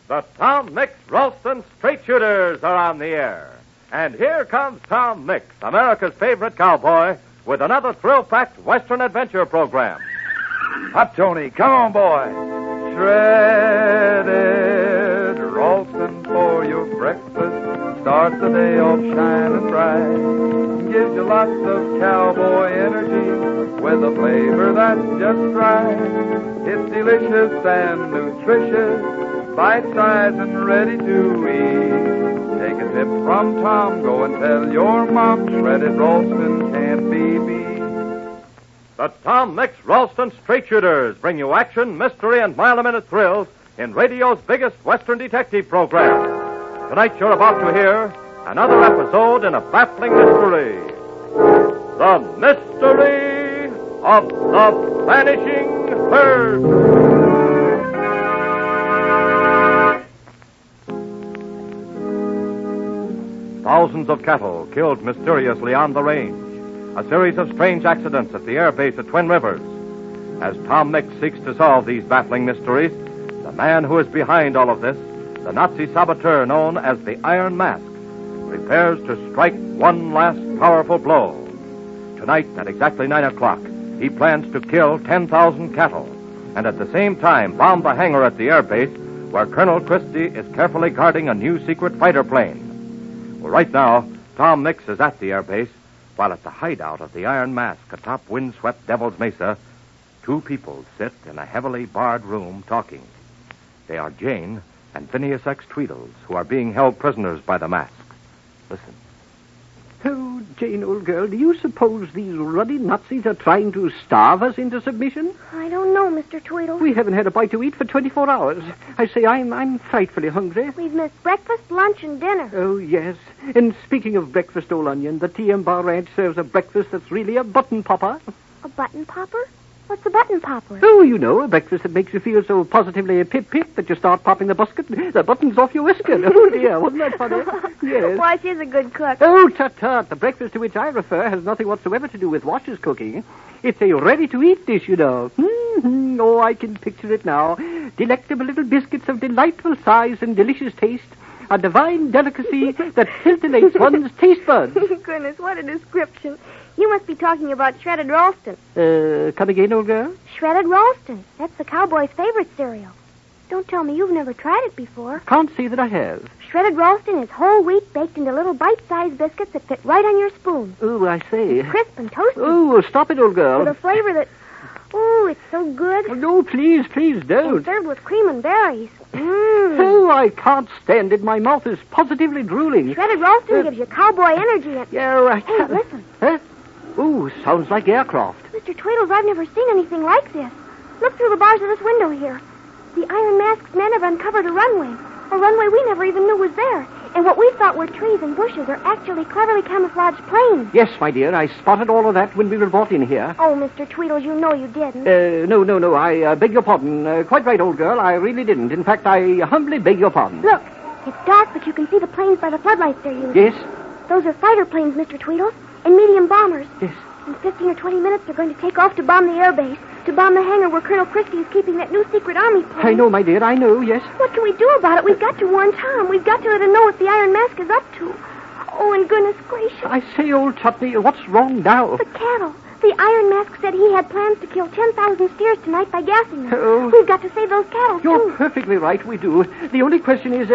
The Tom Mix Ralston Straight Shooters are on the air. And here comes Tom Mix, America's favorite cowboy, with another thrill-packed Western adventure program. Hot, Tony. Come on, boy. Shredded Ralston for your breakfast. Start the day off shining bright. Gives you lots of cowboy energy with a flavor that's just right. It's delicious and nutritious, bite-sized and ready to eat. Take a tip from Tom. Go and tell your mom Shredded Ralston can't be beat. The Tom Mix Ralston Straight Shooters bring you action, mystery, and mile-a-minute thrills in radio's biggest Western detective program. Tonight you're about to hear another episode in a baffling mystery. The Mystery of the Vanishing Herd. Thousands of cattle killed mysteriously on the range. A series of strange accidents at the air base at Twin Rivers. As Tom Mix seeks to solve these baffling mysteries, the man who is behind all of this, the Nazi saboteur known as the Iron Mask, prepares to strike one last powerful blow. Tonight, at exactly 9 o'clock, he plans to kill 10,000 cattle, and at the same time bomb the hangar at the air base where Colonel Christie is carefully guarding a new secret fighter plane. Well, right now, Tom Mix is at the air base, while at the hideout of the Iron Mask atop windswept Devil's Mesa, two people sit in a heavily barred room talking. They are Jane and Phineas X. Tweedles, who are being held prisoners by the Mask. Listen. Oh, Jane, old girl, do you suppose these ruddy Nazis are trying to starve us into submission? I don't know, Mr. Tweedle. We haven't had a bite to eat for 24 hours. I say, I'm frightfully hungry. We've missed breakfast, lunch, and dinner. Oh, yes. And speaking of breakfast, old onion, the TM Bar Ranch serves a breakfast that's really a button popper. A button popper? What's a button popper? Oh, you know, a breakfast that makes you feel so positively pip-pip that you start popping the buttons off your whisker. Oh, dear, wasn't that funny? Yes. Why, she's a good cook. Oh, tut-tut. The breakfast to which I refer has nothing whatsoever to do with Wash's cooking. It's a ready-to-eat dish, you know. Mm-hmm. Oh, I can picture it now. Delectable little biscuits of delightful size and delicious taste. A divine delicacy that scintillates one's taste buds. Goodness, what a description. You must be talking about Shredded Ralston. Come again, old girl? Shredded Ralston. That's the cowboy's favorite cereal. Don't tell me you've never tried it before. Can't say that I have. Shredded Ralston is whole wheat baked into little bite-sized biscuits that fit right on your spoon. Oh, I say. Crisp and toasty. Oh, stop it, old girl. With a flavor that... Oh, it's so good. Oh, no, please don't. And served with cream and berries. Oh, I can't stand it. My mouth is positively drooling. Shredded Ralston gives you cowboy energy and... Yeah, right. Hey, listen. Huh? Ooh, sounds like aircraft. Mr. Tweedles, I've never seen anything like this. Look through the bars of this window here. The Iron Mask's men have uncovered a runway we never even knew was there. And what we thought were trees and bushes are actually cleverly camouflaged planes. Yes, my dear, I spotted all of that when we were brought in here. Oh, Mr. Tweedles, you know you didn't. No, I beg your pardon. Quite right, old girl, I really didn't. In fact, I humbly beg your pardon. Look, it's dark, but you can see the planes by the floodlights they're using. Yes? Those are fighter planes, Mr. Tweedles, and medium bombers. Yes. In 15 or 20 minutes, they're going to take off to bomb the air base, to bomb the hangar where Colonel Christie is keeping that new secret army plane. I know, my dear, I know, yes. What can we do about it? We've got to warn Tom. We've got to let him know what the Iron Mask is up to. Oh, and goodness gracious. I say, old Tutney, what's wrong now? The cattle. The Iron Mask said he had plans to kill 10,000 steers tonight by gassing them. Oh. We've got to save those cattle, You're too. perfectly right, we do. The only question is,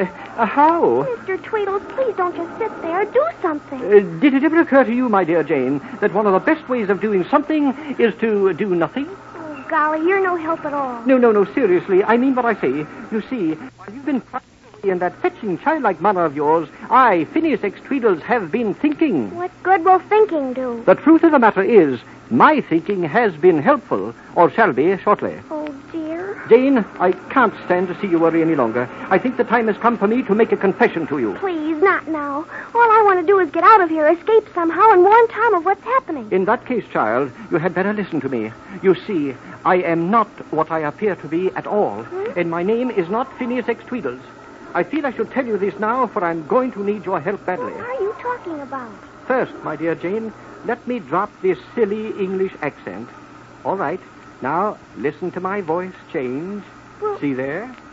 how? Mr. Tweedles, please don't just sit there. Do something. Did it ever occur to you, my dear Jane, that one of the best ways of doing something is to do nothing? Oh, golly, you're no help at all. No, seriously, I mean what I say. You see, while you've been in that fetching childlike manner of yours, I, Phineas X. Tweedles, have been thinking. What good will thinking do? The truth of the matter is, my thinking has been helpful, or shall be shortly. Oh, dear. Jane, I can't stand to see you worry any longer. I think the time has come for me to make a confession to you. Please, not now. All I want to do is get out of here, escape somehow, and warn Tom of what's happening. In that case, child, you had better listen to me. You see, I am not what I appear to be at all, and my name is not Phineas X. Tweedles. I feel I should tell you this now, for I'm going to need your help badly. What are you talking about? First, my dear Jane, let me drop this silly English accent. All right. Now, listen to my voice change. Well... See there?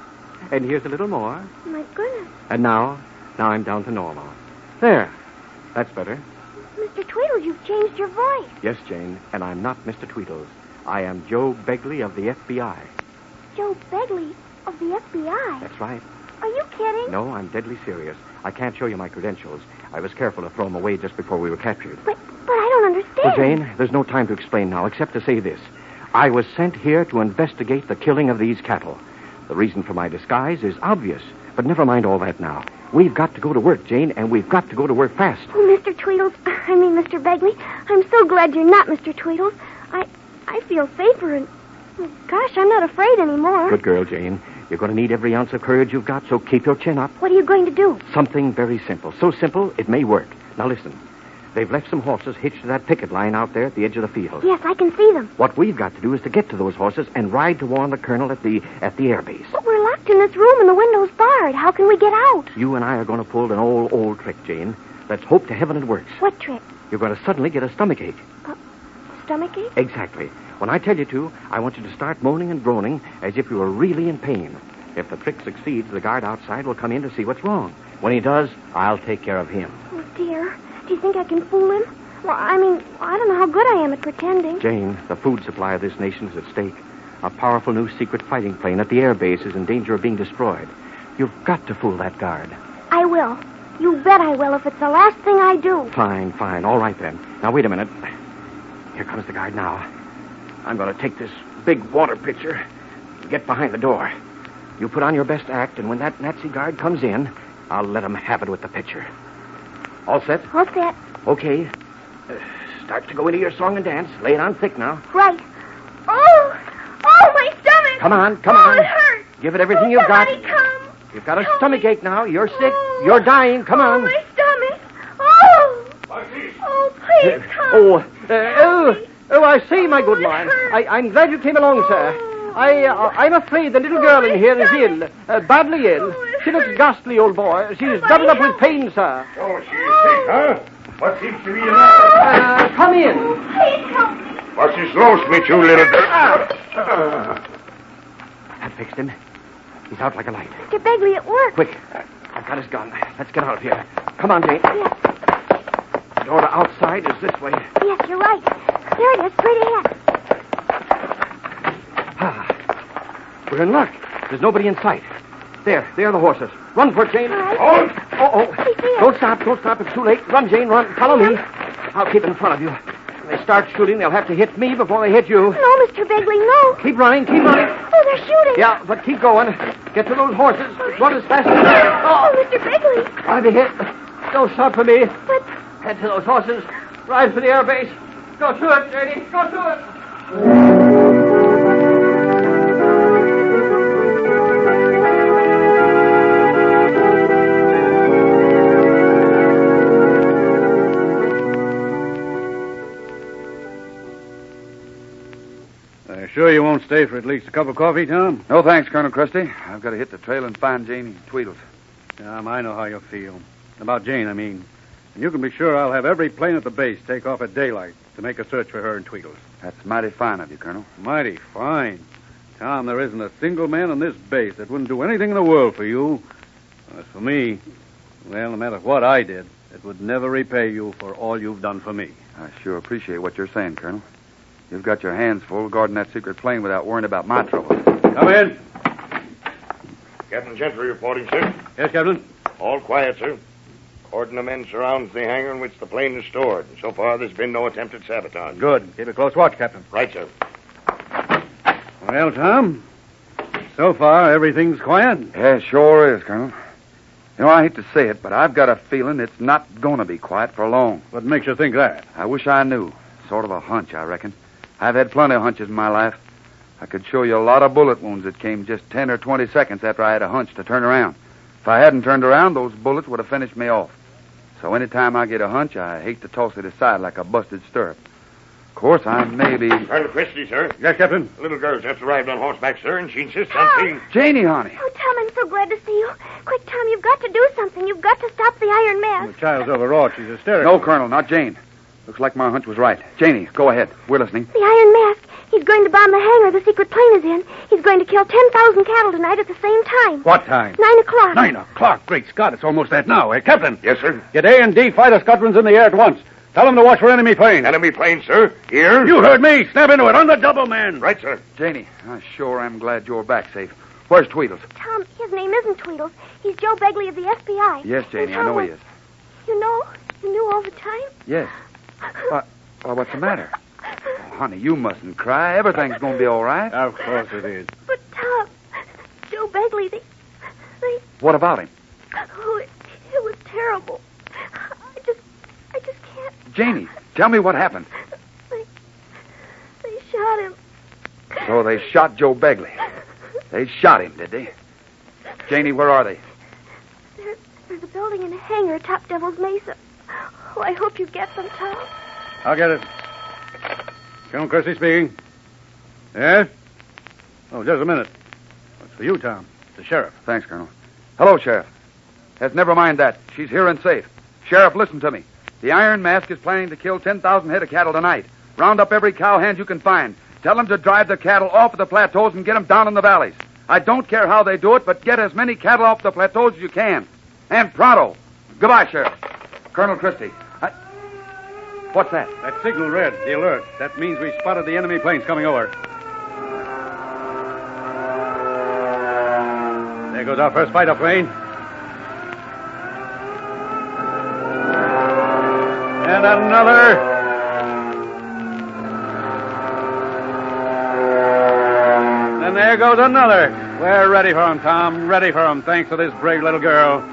And here's a little more. My goodness. And now I'm down to normal. There. That's better. Mr. Tweedles, you've changed your voice. Yes, Jane, and I'm not Mr. Tweedles. I am Joe Begley of the FBI. Joe Begley of the FBI? That's right. Are you kidding? No, I'm deadly serious. I can't show you my credentials. I was careful to throw them away just before we were captured. But I don't understand. Well, Jane, there's no time to explain now, except to say this. I was sent here to investigate the killing of these cattle. The reason for my disguise is obvious, but never mind all that now. We've got to go to work, Jane, and we've got to go to work fast. Oh, Mr. Tweedles, I mean Mr. Begley, I'm so glad you're not Mr. Tweedles. I feel safer and... Gosh, I'm not afraid anymore. Good girl, Jane. You're going to need every ounce of courage you've got, so keep your chin up. What are you going to do? Something very simple. So simple, it may work. Now listen. They've left some horses hitched to that picket line out there at the edge of the field. Yes, I can see them. What we've got to do is to get to those horses and ride to warn the colonel at the air base. But we're locked in this room and the window's barred. How can we get out? You and I are going to pull an old trick, Jane. Let's hope to heaven it works. What trick? You're going to suddenly get a stomachache. Stomachache? Exactly. When I tell you to, I want you to start moaning and groaning as if you were really in pain. If the trick succeeds, the guard outside will come in to see what's wrong. When he does, I'll take care of him. Oh, dear. Do you think I can fool him? Well, I don't know how good I am at pretending. Jane, the food supply of this nation is at stake. A powerful new secret fighting plane at the air base is in danger of being destroyed. You've got to fool that guard. I will. You bet I will if it's the last thing I do. Fine. All right, then. Now, wait a minute. Here comes the guard now. I'm going to take this big water pitcher and get behind the door. You put on your best act, and when that Nazi guard comes in, I'll let him have it with the pitcher. All set? All set. Okay. Start to go into your song and dance. Lay it on thick now. Right. Oh, my stomach. Come on. Oh, it hurts. Give it everything you've got. Somebody come. You've got a stomachache now. You're sick. You're dying. Come on. My stomach. Oh. Oh, please come. I say, my good man. I'm glad you came along, sir. I'm afraid the little girl in here is ill. Badly ill. She looks ghastly, old boy. She's doubled up with pain, sir. Oh, she's sick, huh? What seems to be the matter? Come in. Please help me. What's this lost me, you little girl? That fixed him. He's out like a light. Mr. Begley, it worked. Quick. I've got his gun. Let's get out of here. Come on, Jane. Yes. The door to outside is this way. Yes, you're right. There it is, straight ahead. We're in luck. There's nobody in sight. There are the horses. Run for it, Jane. All right. Hold! I see it. Don't stop. It's too late. Run, Jane, run. Follow me. I'll keep in front of you. When they start shooting, they'll have to hit me before they hit you. No, Mr. Begley, no. Keep running. Oh, they're shooting. Yeah, but keep going. Get to those horses. Run as fast as you can. Oh, Mr. Begley. I'll be hit. Don't stop for me. But Head to those horses. Ride for the air base. Go to it, Janie. Go to it. Sure you won't stay for at least a cup of coffee, Tom? No, thanks, Colonel Krusty. I've got to hit the trail and find Janie Tweedles. Tom, I know how you feel. About Jane, I mean. And you can be sure I'll have every plane at the base take off at daylight to make a search for her and Tweedles. That's mighty fine of you, Colonel. Mighty fine. Tom, there isn't a single man on this base that wouldn't do anything in the world for you. As for me, well, no matter what I did, it would never repay you for all you've done for me. I sure appreciate what you're saying, Colonel. You've got your hands full guarding that secret plane without worrying about my trouble. Come in. Captain Gentry reporting, sir. Yes, Captain? All quiet, sir. Cordon of men surrounds the hangar in which the plane is stored. So far, there's been no attempted sabotage. Good. Keep a close watch, Captain. Right, sir. Well, Tom, so far everything's quiet. Yeah, sure is, Colonel. You know, I hate to say it, but I've got a feeling it's not going to be quiet for long. What makes you think that? I wish I knew. Sort of a hunch, I reckon. I've had plenty of hunches in my life. I could show you a lot of bullet wounds that came just 10 or 20 seconds after I had a hunch to turn around. If I hadn't turned around, those bullets would have finished me off. So anytime I get a hunch, I hate to toss it aside like a busted stirrup. Of course, I may be... Colonel Christie, sir. Yes, Captain? The little girl's just arrived on horseback, sir, and she insists on seeing... Janie, honey. Oh, Tom, I'm so glad to see you. Quick, Tom, you've got to do something. You've got to stop the Iron The Mask. child's overwrought. She's hysterical. No, Colonel, not Jane. Looks like my hunch was right. Janie, go ahead. We're listening. The Iron Mask. He's going to bomb the hangar the secret plane is in. He's going to kill 10,000 cattle tonight at the same time. What time? 9 o'clock. 9 o'clock. Great Scott, it's almost that now. Hey, Captain. Yes, sir. Get A and D fighter squadrons in the air at once. Tell them to watch for enemy planes. Enemy plane, sir. Here. You heard me. Snap into it on the double, man. Right, sir. Janie, I sure am glad you're back safe. Where's Tweedles? Tom, his name isn't Tweedles. He's Joe Begley of the FBI. Yes, Janie, I know he is. You know? You knew all the time? Yes. What's the matter? Oh, honey, you mustn't cry. Everything's going to be all right. Of course it is. But, Tom, Joe Begley, they... What about him? Oh, it was terrible. I just can't... Janie, tell me what happened. They shot him. So they shot Joe Begley. They shot him, did they? Janie, where are they? There's a building in a hangar atop Devil's Mesa. Oh, I hope you get them, Tom. I'll get it. Colonel Kersey speaking. Yes? Oh, just a minute. It's for you, Tom. The sheriff. Thanks, Colonel. Hello, Sheriff. Yes, never mind that. She's here and safe. Sheriff, listen to me. The Iron Mask is planning to kill 10,000 head of cattle tonight. Round up every cowhand you can find. Tell them to drive the cattle off of the plateaus and get them down in the valleys. I don't care how they do it, but get as many cattle off the plateaus as you can. And pronto. Goodbye, Sheriff. Colonel Christie. What's that? That signal read, the alert. That means we spotted the enemy planes coming over. There goes our first fighter plane. And another. And there goes another. We're ready for him, Tom. Ready for him, thanks to this brave little girl.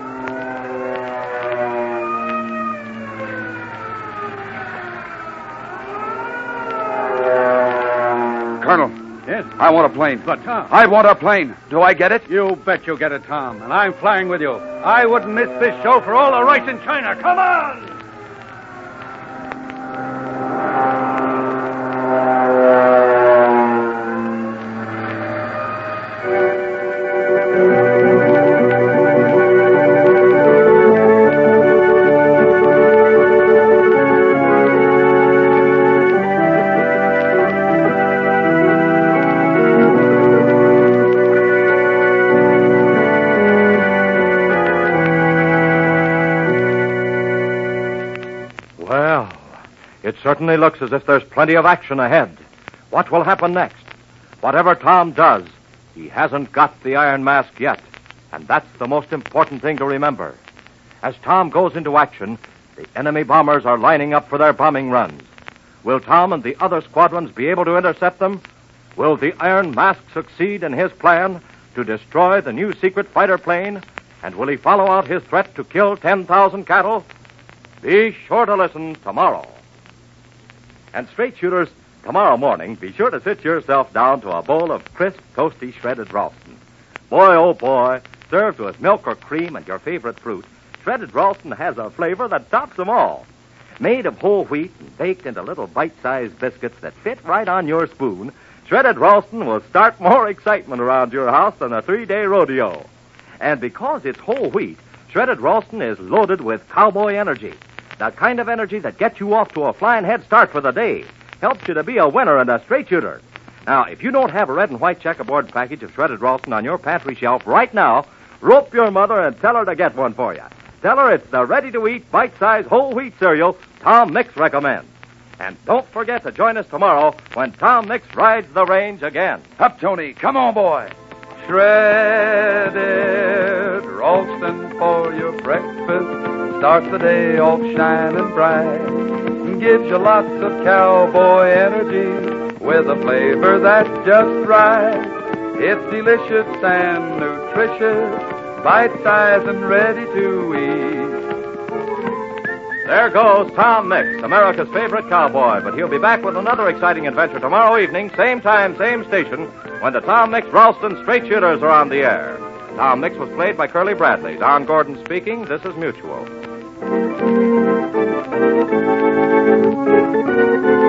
Colonel. Yes? I want a plane. But, Tom. I want a plane. Do I get it? You bet you'll get it, Tom. And I'm flying with you. I wouldn't miss this show for all the rice in China. Come on! It certainly looks as if there's plenty of action ahead. What will happen next? Whatever Tom does, he hasn't got the Iron Mask yet. And that's the most important thing to remember. As Tom goes into action, the enemy bombers are lining up for their bombing runs. Will Tom and the other squadrons be able to intercept them? Will the Iron Mask succeed in his plan to destroy the new secret fighter plane? And will he follow out his threat to kill 10,000 cattle? Be sure to listen tomorrow. And straight shooters, tomorrow morning, be sure to sit yourself down to a bowl of crisp, toasty, shredded Ralston. Boy, oh boy, served with milk or cream and your favorite fruit, shredded Ralston has a flavor that tops them all. Made of whole wheat and baked into little bite-sized biscuits that fit right on your spoon, shredded Ralston will start more excitement around your house than a 3-day rodeo. And because it's whole wheat, shredded Ralston is loaded with cowboy energy. The kind of energy that gets you off to a flying head start for the day. Helps you to be a winner and a straight shooter. Now, if you don't have a red and white checkerboard package of shredded Ralston on your pantry shelf right now, rope your mother and tell her to get one for you. Tell her it's the ready-to-eat, bite-sized whole wheat cereal Tom Mix recommends. And don't forget to join us tomorrow when Tom Mix rides the range again. Up, Tony. Come on, boy. Shredded Ralston for your breakfast. Starts the day off shining bright. And gives you lots of cowboy energy with a flavor that's just right. It's delicious and nutritious, bite-sized and ready to eat. There goes Tom Mix, America's favorite cowboy. But he'll be back with another exciting adventure tomorrow evening, same time, same station, when the Tom Mix Ralston Straight Shooters are on the air. Tom Mix was played by Curly Bradley. Don Gordon speaking. This is Mutual.